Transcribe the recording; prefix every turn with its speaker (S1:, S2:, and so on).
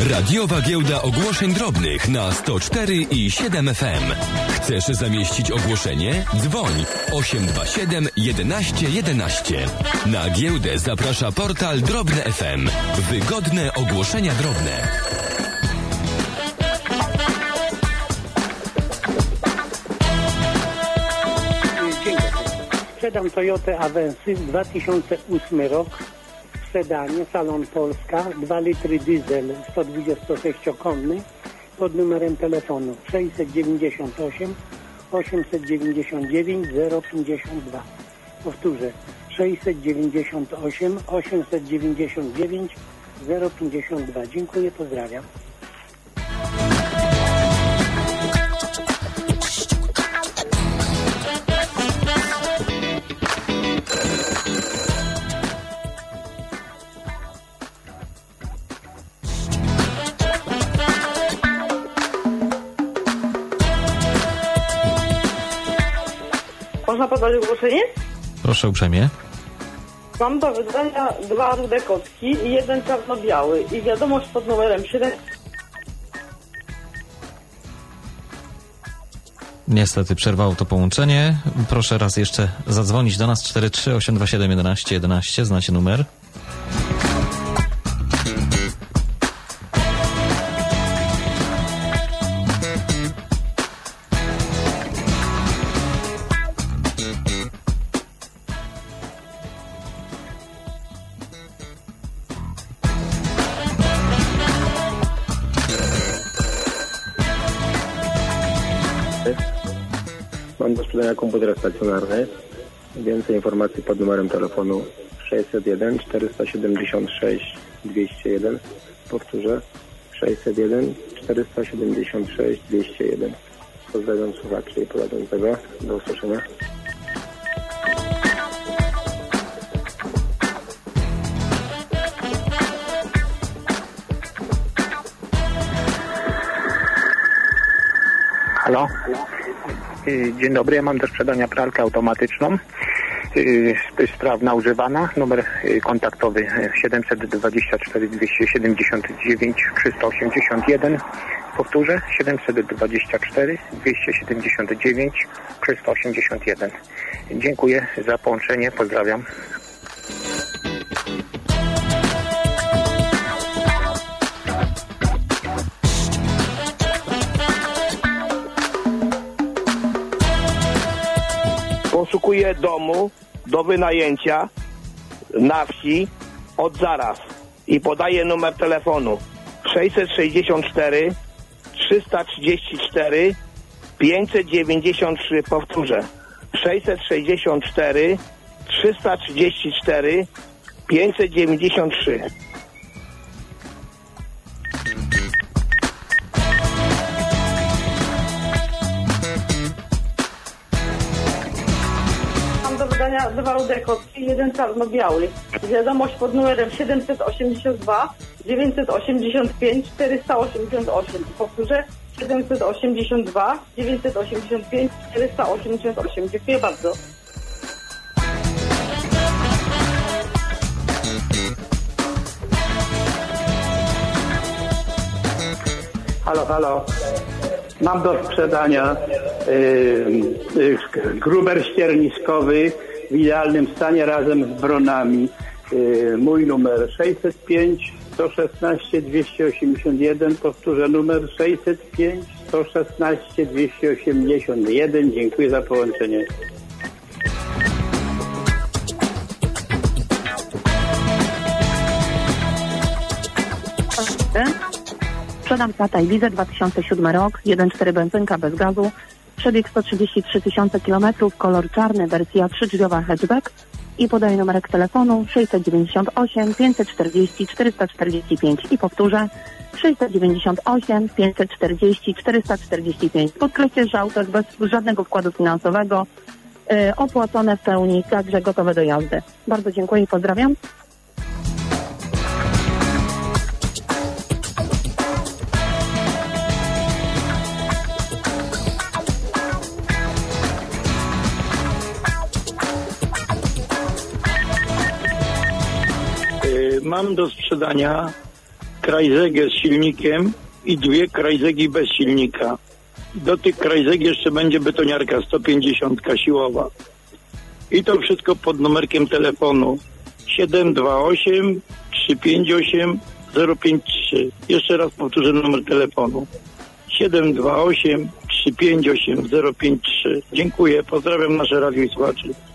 S1: Radiowa giełda ogłoszeń drobnych na 104 i 7 FM. Chcesz zamieścić ogłoszenie? Dzwoń 827 11 11. Na giełdę zaprasza portal Drobne FM. Wygodne ogłoszenia drobne.
S2: Sprzedam Toyotę Avensis 2008 rok w sedanie, Salon Polska, 2 litry diesel 126-konny pod numerem telefonu 698 899 052. Powtórzę 698 899 052. Dziękuję, pozdrawiam.
S3: Można podać ogłoszenie?
S4: Proszę uprzejmie.
S3: Mam do wydania 2 rude kotki i 1 czarno-biały i wiadomość pod numerem 7.
S4: Niestety przerwało to połączenie. Proszę raz jeszcze zadzwonić do nas 43 827 11 11. Znacie numer?
S5: Mam do sprzedania komputer stacjonarny. Więcej informacji pod numerem telefonu 601 476 201. Powtórzę 601 476 201. Pozdrawiam słuchaczy i prowadzącego. Do usłyszenia.
S6: Halo? Dzień dobry, ja mam do sprzedania pralkę automatyczną, sprawna, używana, numer kontaktowy 724 279 381, powtórzę 724 279 381. Dziękuję za połączenie, pozdrawiam.
S7: Poszukuję domu do wynajęcia na wsi od zaraz i podaję numer telefonu 664 334 593. Powtórzę 664 334 593.
S3: Do wydania 2 rude kotki i 1 czarno-biały. Wiadomość pod numerem 782 985 488. Powtórzę 782 985 488. Dziękuję bardzo.
S8: Halo, halo. Mam do sprzedania gruber ścierniskowy w idealnym stanie razem z bronami. Mój numer 605 116 281. Powtórzę numer 605 116 281. Dziękuję za połączenie.
S9: Sprzedam Tata Ibizę 2007 rok, 1.4 benzynka bez gazu, przebieg 133 000 kilometrów, kolor czarny, wersja 3-drzwiowa hatchback i podaję numerek telefonu 698 540 445 i powtórzę 698 540 445. Podkreślę, że auto jest bez żadnego wkładu finansowego, opłacone w pełni, także gotowe do jazdy. Bardzo dziękuję i pozdrawiam.
S10: Mam do sprzedania krajzegę z silnikiem i 2 krajzegi bez silnika. Do tych krajzeg jeszcze będzie betoniarka 150 siłowa. I to wszystko pod numerkiem telefonu 728 358 053. Jeszcze raz powtórzę numer telefonu 728 358 053. Dziękuję, pozdrawiam nasze radio i słuchaczy.